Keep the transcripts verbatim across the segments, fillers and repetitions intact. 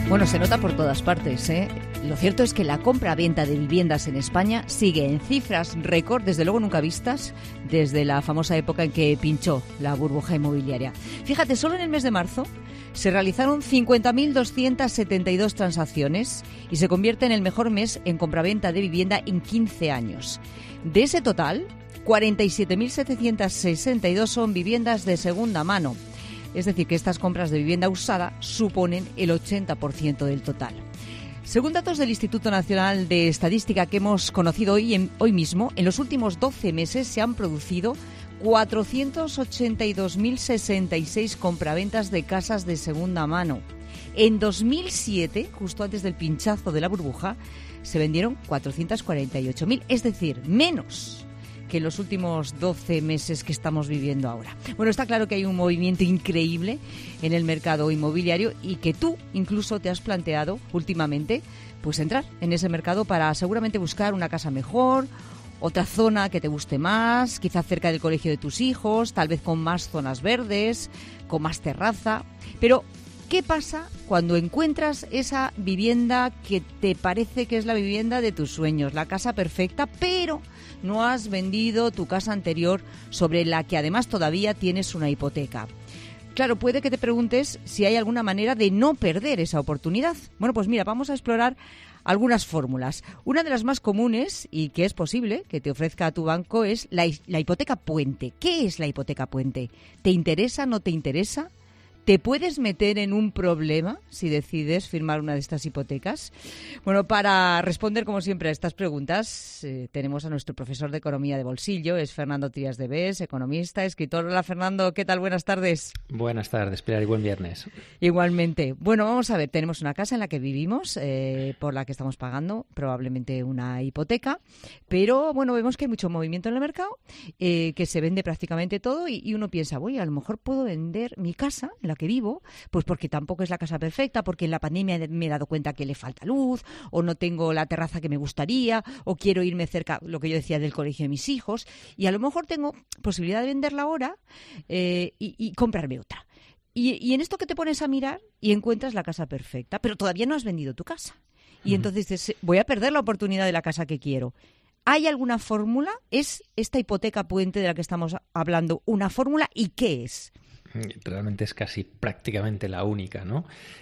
Bueno, se nota por todas partes, ¿eh? Lo cierto es que la compra-venta de viviendas en España sigue en cifras récord, desde luego nunca vistas, desde la famosa época en que pinchó la burbuja inmobiliaria. Fíjate, solo en el mes de marzo se realizaron cincuenta mil doscientas setenta y dos transacciones y se convierte en el mejor mes en compra-venta de vivienda en quince años. De ese total, cuarenta y siete mil setecientas sesenta y dos son viviendas de segunda mano. Es decir, que estas compras de vivienda usada suponen el ochenta por ciento del total. Según datos del Instituto Nacional de Estadística que hemos conocido hoy, en, hoy mismo, en los últimos doce meses se han producido cuatrocientos ochenta y dos mil sesenta y seis compraventas de casas de segunda mano. En dos mil siete, justo antes del pinchazo de la burbuja, se vendieron cuatrocientos cuarenta y ocho mil, es decir, menos que en los últimos doce meses que estamos viviendo ahora. Bueno, está claro que hay un movimiento increíble en el mercado inmobiliario y que tú incluso te has planteado últimamente pues entrar en ese mercado para seguramente buscar una casa mejor, otra zona que te guste más, quizás cerca del colegio de tus hijos, tal vez con más zonas verdes, con más terraza. Pero ¿qué pasa cuando encuentras esa vivienda que te parece que es la vivienda de tus sueños, la casa perfecta, pero no has vendido tu casa anterior sobre la que además todavía tienes una hipoteca? Claro, puede que te preguntes si hay alguna manera de no perder esa oportunidad. Bueno, pues mira, vamos a explorar algunas fórmulas. Una de las más comunes y que es posible que te ofrezca tu banco es la, la hipoteca puente. ¿Qué es la hipoteca puente? ¿Te interesa, no te interesa? ¿Te puedes meter en un problema si decides firmar una de estas hipotecas? Bueno, para responder, como siempre, a estas preguntas, eh, tenemos a nuestro profesor de Economía de Bolsillo, es Fernando Trías de Bes, economista, escritor. Hola, Fernando, ¿qué tal? Buenas tardes. Buenas tardes, Pilar, y buen viernes. Igualmente. Bueno, vamos a ver, tenemos una casa en la que vivimos, eh, por la que estamos pagando probablemente una hipoteca, pero bueno, vemos que hay mucho movimiento en el mercado, eh, que se vende prácticamente todo y, y uno piensa, oye, a lo mejor puedo vender mi casa, en la que vivo, pues porque tampoco es la casa perfecta, porque en la pandemia me he dado cuenta que le falta luz, o no tengo la terraza que me gustaría, o quiero irme cerca, lo que yo decía, del colegio de mis hijos, y a lo mejor tengo posibilidad de venderla ahora eh, y, y comprarme otra. Y, y en esto que te pones a mirar y encuentras la casa perfecta, pero todavía no has vendido tu casa. Y entonces dices, voy a perder la oportunidad de la casa que quiero. ¿Hay alguna fórmula? ¿Es esta hipoteca puente de la que estamos hablando una fórmula? ¿Y qué es? Realmente es casi prácticamente la única, ¿no?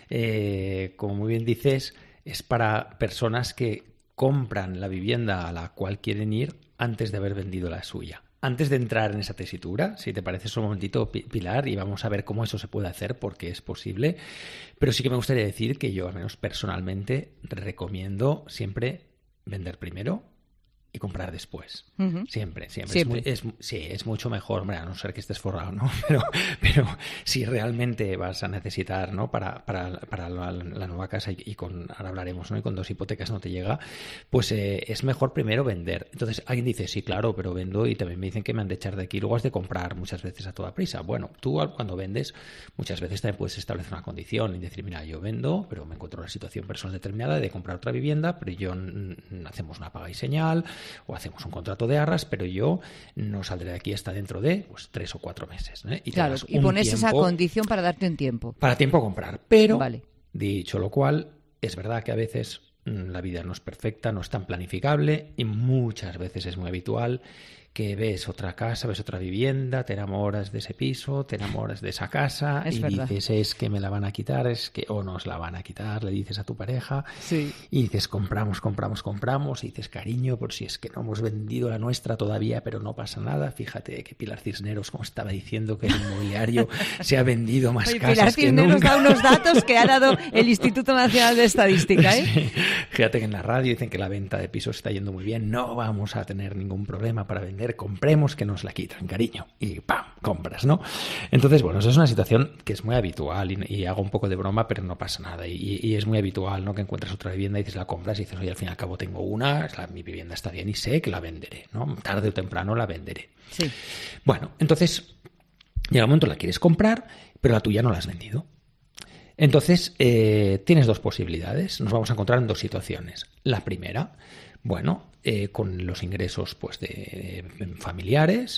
Eh, como muy bien dices, es para personas que compran la vivienda a la cual quieren ir antes de haber vendido la suya. Antes de entrar en esa tesitura, si te parece un momentito, Pilar, y vamos a ver cómo eso se puede hacer, porque es posible, pero sí que me gustaría decir que yo, al menos personalmente, recomiendo siempre vender primero y comprar después. Uh-huh. Siempre, siempre. siempre. Es, muy, es, sí, es mucho mejor, hombre, a no ser que estés forrado, ¿no? Pero, pero si realmente vas a necesitar, ¿no? Para, para, para la, la nueva casa y, y con, ahora hablaremos, ¿no? Y con dos hipotecas no te llega, pues eh, es mejor primero vender. Entonces alguien dice, sí, claro, pero vendo y también me dicen que me han de echar de aquí, luego has de comprar muchas veces a toda prisa. Bueno, tú cuando vendes, muchas veces también puedes establecer una condición y decir, mira, yo vendo, pero me encuentro en una situación personal determinada de comprar otra vivienda, pero yo n- n- hacemos una paga y señal, o hacemos un contrato de arras, pero yo no saldré de aquí hasta dentro de pues, tres o cuatro meses. ¿eh? Y claro, y pones esa condición para darte un tiempo. Para tiempo a comprar. Pero, vale. Dicho lo cual, es verdad que a veces mmm, la vida no es perfecta, no es tan planificable y muchas veces es muy habitual que ves otra casa, ves otra vivienda, te enamoras de ese piso, te enamoras de esa casa es y verdad. dices, es que me la van a quitar, es que o nos la van a quitar, le dices a tu pareja, sí. Y dices, compramos, compramos, compramos, y dices, cariño, por si es que no hemos vendido la nuestra todavía, pero no pasa nada, fíjate que Pilar Cisneros, como estaba diciendo, que el inmobiliario se ha vendido más Oye, casas Pilar que nunca. Cisneros da unos datos que ha dado el Instituto Nacional de Estadística, ¿eh? Sí. Fíjate que en la radio dicen que la venta de pisos está yendo muy bien, no vamos a tener ningún problema para vender, compremos que nos la quitan, cariño, y ¡pam!, compras, ¿no? Entonces, bueno, eso es una situación que es muy habitual y, y hago un poco de broma, pero no pasa nada, y, y es muy habitual, ¿no?, que encuentres otra vivienda y dices, la compras y dices, oye, al fin y al cabo tengo una, la, mi vivienda está bien y sé que la venderé, ¿no? Tarde o temprano la venderé. Sí. Bueno, entonces, llega un momento, la quieres comprar, pero la tuya no la has vendido. Entonces, eh, tienes dos posibilidades. Nos vamos a encontrar en dos situaciones. La primera, bueno, eh, con los ingresos pues de, de familiares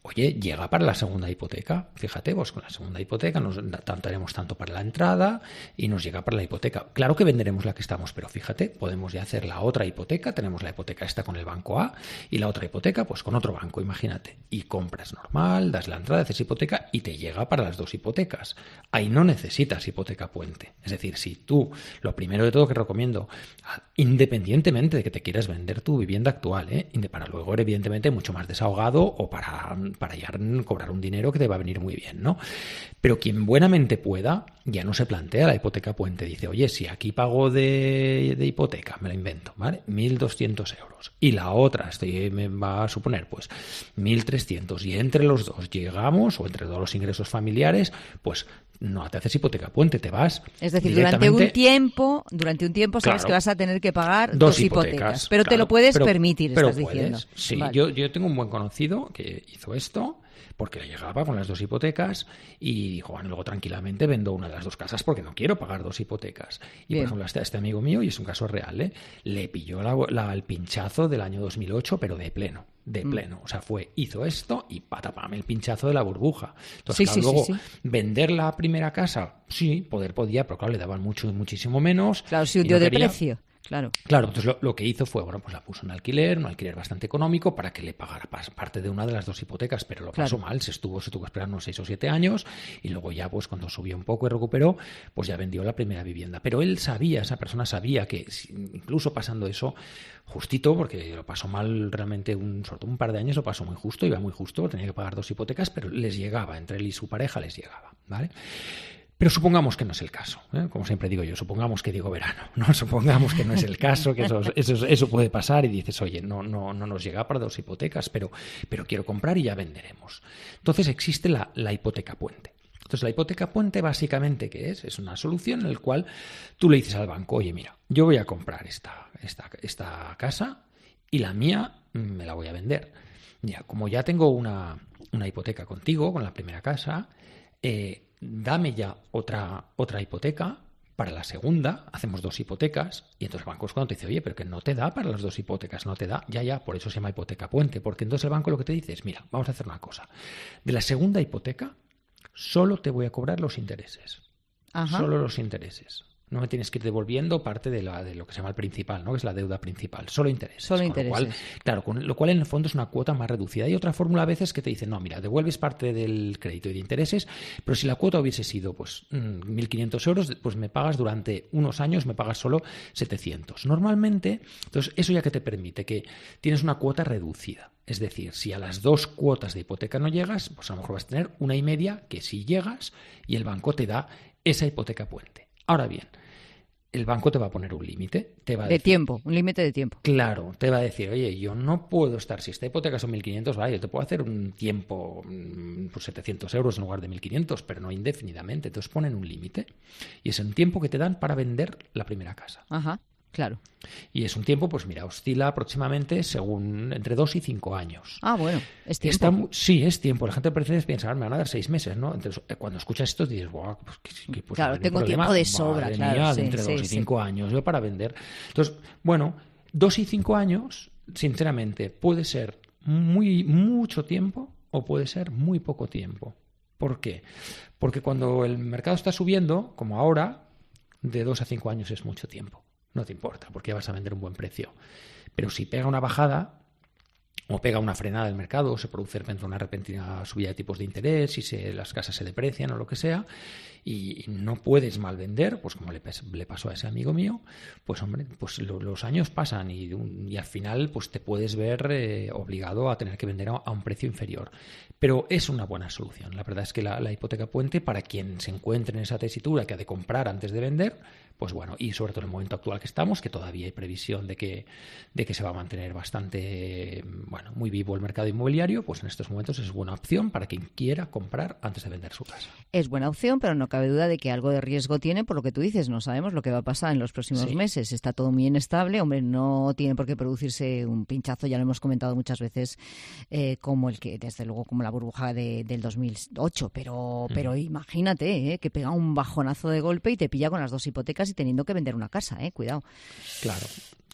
oye, llega para la segunda hipoteca. Fíjate, pues con la segunda hipoteca nos daremos tanto para la entrada y nos llega para la hipoteca. Claro que venderemos la que estamos, pero fíjate, podemos ya hacer la otra hipoteca. Tenemos la hipoteca esta con el banco A y la otra hipoteca pues con otro banco, imagínate. Y compras normal, das la entrada, haces hipoteca y te llega para las dos hipotecas. Ahí no necesitas hipoteca puente. Es decir, si tú, lo primero de todo que recomiendo, independientemente de que te quieras vender tu vivienda actual, ¿eh? para luego, evidentemente, mucho más desahogado o para... para ya cobrar un dinero que te va a venir muy bien, ¿no? Pero quien buenamente pueda, ya no se plantea la hipoteca puente. Dice, oye, si aquí pago de, de hipoteca, me la invento, ¿vale? mil doscientos euros. Y la otra, estoy, me va a suponer, pues, mil trescientos. Y entre los dos llegamos, o entre todos los ingresos familiares, pues, no te haces hipoteca puente, te vas. Es decir, durante un tiempo, durante un tiempo sabes claro, que vas a tener que pagar dos, dos hipotecas, hipotecas. Pero claro, te lo puedes pero, permitir, pero estás puedes, diciendo. Sí, vale. yo, yo tengo un buen conocido que hizo esto porque le llegaba con las dos hipotecas y dijo, bueno, luego tranquilamente vendo una de las dos casas porque no quiero pagar dos hipotecas. Y Bien. por ejemplo, este, este amigo mío, y es un caso real, ¿eh? le pilló la, la, el pinchazo del año dos mil ocho, pero de pleno. de pleno, o sea, fue, hizo esto y patapam, el pinchazo de la burbuja. Entonces, sí, claro, sí, luego, sí, sí. vender la primera casa, sí, poder podía, pero claro, le daban mucho, muchísimo menos. Claro, se hundió no de quería... precio. Claro. Claro, entonces lo, lo que hizo fue, bueno, pues la puso en alquiler, un alquiler bastante económico para que le pagara parte de una de las dos hipotecas, pero lo pasó claro. mal, se estuvo, se tuvo que esperar unos seis o siete años y luego ya, pues cuando subió un poco y recuperó, pues ya vendió la primera vivienda. Pero él sabía, esa persona sabía que incluso pasando eso, justito, porque lo pasó mal realmente un, sobre todo un par de años, lo pasó muy justo, iba muy justo, tenía que pagar dos hipotecas, pero les llegaba, entre él y su pareja les llegaba, ¿vale? Pero supongamos que no es el caso, ¿eh? Como siempre digo yo, supongamos que digo verano, ¿no? Supongamos que no es el caso, que eso, eso, eso puede pasar y dices, oye, no, no, no nos llega para dos hipotecas, pero, pero quiero comprar y ya venderemos. Entonces existe la, la hipoteca puente. Entonces la hipoteca puente básicamente, ¿qué es? Es una solución en la cual tú le dices al banco, oye, mira, yo voy a comprar esta, esta, esta casa y la mía me la voy a vender. Mira, como ya tengo una, una hipoteca contigo, con la primera casa, eh, dame ya otra, otra hipoteca para la segunda, hacemos dos hipotecas, y entonces el banco es cuando te dice, oye, pero que no te da para las dos hipotecas, no te da, ya, ya, por eso se llama hipoteca puente, porque entonces el banco lo que te dice es, mira, vamos a hacer una cosa, de la segunda hipoteca solo te voy a cobrar los intereses, Ajá. solo los intereses. No me tienes que ir devolviendo parte de, la, de lo que se llama el principal, ¿no? Que es la deuda principal. Solo intereses. Solo con intereses. Lo cual, claro, con lo cual en el fondo es una cuota más reducida. Hay otra fórmula a veces que te dice, no, mira, devuelves parte del crédito y de intereses, pero si la cuota hubiese sido pues mil quinientos euros, pues me pagas durante unos años, me pagas solo setecientos. Normalmente, entonces eso ya que te permite que tienes una cuota reducida. Es decir, si a las dos cuotas de hipoteca no llegas, pues a lo mejor vas a tener una y media que sí llegas y el banco te da esa hipoteca puente. Ahora bien, el banco te va a poner un límite. Te va a de decir, tiempo, un límite de tiempo. Claro, te va a decir, oye, yo no puedo estar, si esta hipoteca son mil quinientos, vale, yo te puedo hacer un tiempo por setecientos euros en lugar de mil quinientos, pero no indefinidamente. Entonces ponen un límite y es un tiempo que te dan para vender la primera casa. Ajá. Claro. Y es un tiempo, pues mira, oscila aproximadamente según entre dos y cinco años. Ah, bueno, es tiempo. Está, sí, es tiempo. La gente parece piensa, me van a dar seis meses, ¿no? Entonces, cuando escuchas esto dices, wow, pues, que, pues claro, tengo tiempo de sobra, Madre claro. mía, Sí, de entre sí, dos y sí. cinco años yo para vender. Entonces, bueno, dos y cinco años, sinceramente, puede ser muy mucho tiempo o puede ser muy poco tiempo. ¿Por qué? Porque cuando el mercado está subiendo, como ahora, de dos a cinco años es mucho tiempo. No te importa, porque ya vas a vender un buen precio. Pero si pega una bajada o pega una frenada del mercado, o se produce de repente una repentina subida de tipos de interés y se, las casas se deprecian o lo que sea, y no puedes mal vender, pues como le, le pasó a ese amigo mío, pues hombre, pues lo, los años pasan y, y al final pues te puedes ver eh, obligado a tener que vender a, a un precio inferior. Pero es una buena solución. La verdad es que la, la hipoteca puente, para quien se encuentre en esa tesitura que ha de comprar antes de vender, pues bueno, y sobre todo en el momento actual que estamos, que todavía hay previsión de que, de que se va a mantener bastante, bueno, muy vivo el mercado inmobiliario, pues en estos momentos es buena opción para quien quiera comprar antes de vender su casa. Es buena opción, pero no cabe duda de que algo de riesgo tiene, por lo que tú dices, no sabemos lo que va a pasar en los próximos sí. meses. Está todo muy inestable, hombre, no tiene por qué producirse un pinchazo, ya lo hemos comentado muchas veces, eh, como el que, desde luego, como la burbuja de, del dos mil ocho, pero, mm. pero imagínate, eh, que pega un bajonazo de golpe y te pilla con las dos hipotecas y teniendo que vender una casa, eh, cuidado. Claro.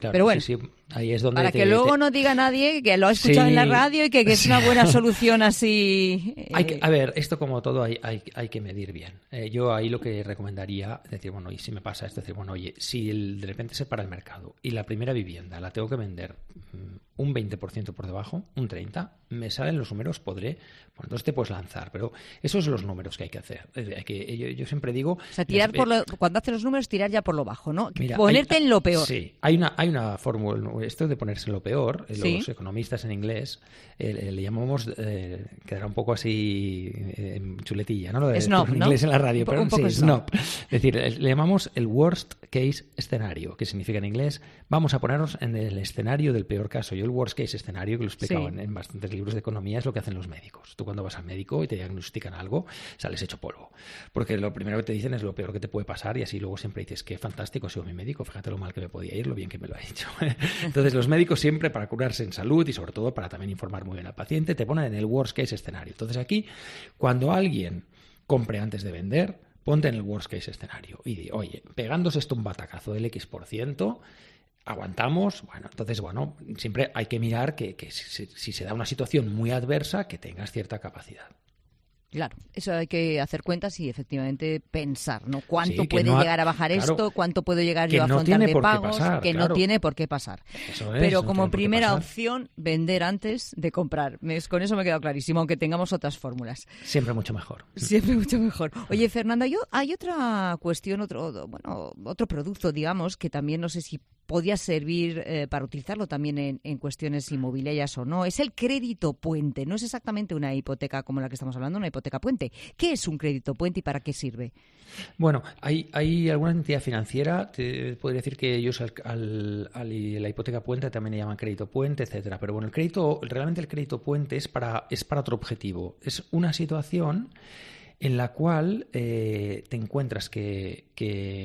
claro. Pero bueno, sí, sí. Ahí es donde para te, que luego te... no diga nadie que lo ha escuchado sí. en la radio y que, que es una buena solución así. Eh... Hay que, a ver, esto como todo hay, hay, hay que medir bien. Eh, yo ahí lo que recomendaría es decir, bueno, y si me pasa esto, decir, bueno, oye, si el, de repente se para el mercado y la primera vivienda la tengo que vender um, un veinte por ciento por debajo, un treinta por ciento, me salen los números, podré, bueno, entonces te puedes lanzar, pero esos son los números que hay que hacer. Hay que, yo, yo siempre digo... O sea, tirar por lo, cuando haces los números, tirar ya por lo bajo, ¿no? Mira, ponerte hay, en lo peor. Sí, hay una, hay una fórmula, esto de ponerse en lo peor, ¿Sí? Los economistas en inglés eh, le llamamos, eh, quedará un poco así eh, chuletilla, ¿no? Lo de snob, en ¿no? inglés en la radio, un pero un sí, poco snob. Es decir, le llamamos el worst case escenario, que significa en inglés, vamos a ponernos en el escenario del peor caso. Yo el worst case escenario, que lo he explicado sí. en, en bastantes libros de economía, es lo que hacen los médicos. Tú cuando vas al médico y te diagnostican algo, sales hecho polvo. Porque lo primero que te dicen es lo peor que te puede pasar y así luego siempre dices, qué fantástico ha sido mi médico, fíjate lo mal que me podía ir, lo bien que me lo ha hecho. Entonces los médicos siempre para curarse en salud y sobre todo para también informar muy bien al paciente, te ponen en el worst case escenario. Entonces aquí, cuando alguien compre antes de vender, ponte en el worst case escenario y di, oye, pegándose esto un batacazo del X por ciento, aguantamos, bueno, entonces, bueno, siempre hay que mirar que, que si, si se da una situación muy adversa, que tengas cierta capacidad. Claro, eso hay que hacer cuentas y efectivamente pensar, ¿no? ¿Cuánto sí, puede no ha... llegar a bajar claro, esto? ¿Cuánto puedo llegar yo a afrontar no de pagos? Pasar, que claro. no tiene por qué pasar. Eso es, Pero no como primera opción, vender antes de comprar. Con eso me ha quedado clarísimo, aunque tengamos otras fórmulas. Siempre mucho mejor. Siempre mucho mejor. Oye, Fernanda, yo, hay otra cuestión, otro, bueno, otro producto, digamos, que también no sé si podría servir eh, para utilizarlo también en, en cuestiones inmobiliarias o no. Es el crédito puente. No es exactamente una hipoteca como la que estamos hablando, una hipoteca puente. ¿Qué es un crédito puente y para qué sirve? Bueno, hay, hay alguna entidad financiera, te podría decir que ellos al, al, al, la hipoteca puente también le llaman crédito puente, etcétera. Pero bueno, el crédito, realmente el crédito puente es para, es para otro objetivo. Es una situación en la cual eh, te encuentras que, que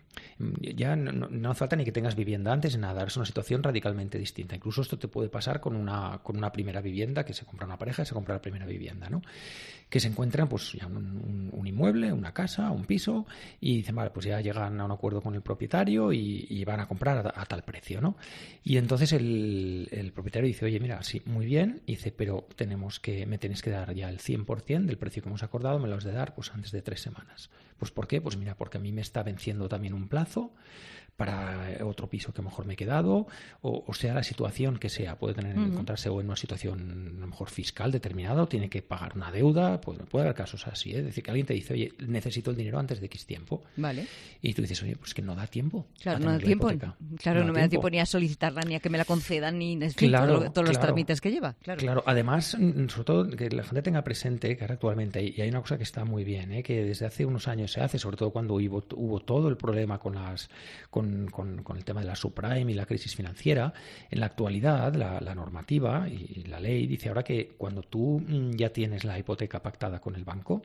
ya no, no, no hace falta ni que tengas vivienda antes ni nada, es una situación radicalmente distinta. Incluso esto te puede pasar con una, con una primera vivienda, que se compra una pareja y se compra la primera vivienda, ¿no? Que se encuentran pues ya un, un, un inmueble, una casa, un piso, y dicen, vale, pues ya llegan a un acuerdo con el propietario y, y van a comprar a, a tal precio, ¿no? Y entonces el, el propietario dice, oye, mira, sí, muy bien, y dice, pero tenemos que, me tienes que dar ya el cien por ciento del precio que hemos acordado, me lo has de dar pues antes de tres semanas. Pues ¿por qué? Pues mira, porque a mí me está venciendo también un plazo para otro piso que a lo mejor me he quedado, o, o sea, la situación que sea, puede tener, uh-huh. encontrarse o en una situación a lo mejor fiscal determinada, o tiene que pagar una deuda, pues puede haber casos así, ¿eh? Es decir, que alguien te dice, oye, necesito el dinero antes de X tiempo. Vale. Y tú dices, oye, pues que no da tiempo. Claro, no da tiempo. Claro, no, no da me tiempo. da tiempo ni a solicitarla, ni a que me la concedan, ni en fin, claro, todo, todos claro, los trámites que lleva. Claro. claro, además, sobre todo que la gente tenga presente que ahora actualmente, y hay una cosa que está muy bien, ¿eh? Que desde hace unos años se hace, sobre todo cuando hubo, hubo todo el problema con las con, con, con el tema de la subprime y la crisis financiera, en la actualidad la, la normativa y la ley dice ahora que cuando tú ya tienes la hipoteca pactada con el banco,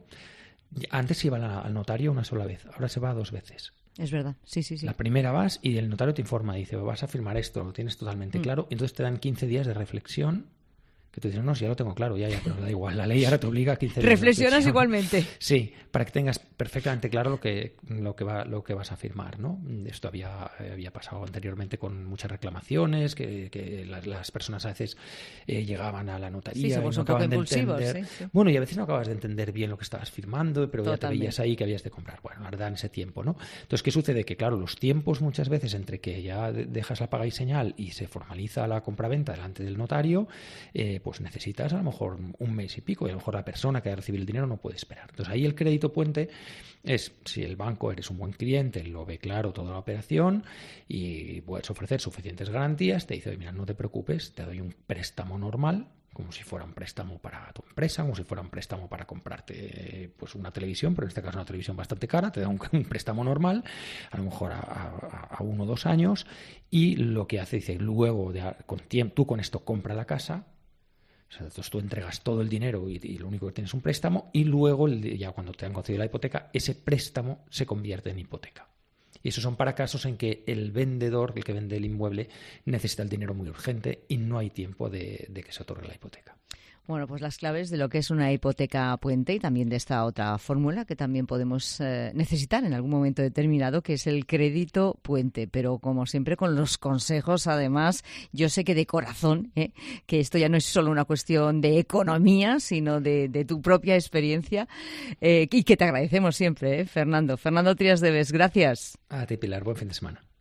antes se iba al notario una sola vez, ahora se va dos veces. Es verdad, sí, sí, sí. La primera vas y el notario te informa, dice, vas a firmar esto, lo tienes totalmente mm. claro, y entonces te dan quince días de reflexión. Que tú dices, no, si ya lo tengo claro, ya, ya, pero da igual, la ley ahora te obliga a quince días. Reflexionas igualmente. Sí, para que tengas perfectamente claro lo que, lo que, va, lo que vas a firmar, ¿no? Esto había, había pasado anteriormente con muchas reclamaciones, que, que las, las personas a veces eh, llegaban a la notaría sí, y no un acaban de impulsivos, entender. Sí, sí. Bueno, y a veces no acabas de entender bien lo que estabas firmando, pero Totalmente. Ya te veías ahí que habías de comprar. Bueno, ahora dan ese tiempo, ¿no? Entonces, ¿qué sucede? Que, claro, los tiempos muchas veces entre que ya dejas la paga y señal y se formaliza la compraventa delante del notario, eh, pues necesitas a lo mejor un mes y pico, y a lo mejor la persona que ha recibido el dinero no puede esperar. Entonces ahí el crédito puente es, si el banco eres un buen cliente, lo ve claro toda la operación y puedes ofrecer suficientes garantías, te dice, oye, mira, no te preocupes, te doy un préstamo normal, como si fuera un préstamo para tu empresa, como si fuera un préstamo para comprarte pues una televisión, pero en este caso una televisión bastante cara, te da un, un préstamo normal, a lo mejor a, a, a uno o dos años, y lo que hace, dice, luego de, con tiempo, tú con esto compra la casa. O sea, entonces tú entregas todo el dinero y, y lo único que tienes es un préstamo, y luego, ya cuando te han concedido la hipoteca, ese préstamo se convierte en hipoteca. Y esos son para casos en que el vendedor, el que vende el inmueble, necesita el dinero muy urgente y no hay tiempo de, de que se otorgue la hipoteca. Bueno, pues las claves de lo que es una hipoteca puente y también de esta otra fórmula que también podemos eh, necesitar en algún momento determinado, que es el crédito puente. Pero como siempre con los consejos, además, yo sé que de corazón, ¿eh? que esto ya no es solo una cuestión de economía, sino de, de tu propia experiencia eh, y que te agradecemos siempre, ¿eh? Fernando. Fernando Trías de Bes, gracias. A ti, Pilar. Buen fin de semana.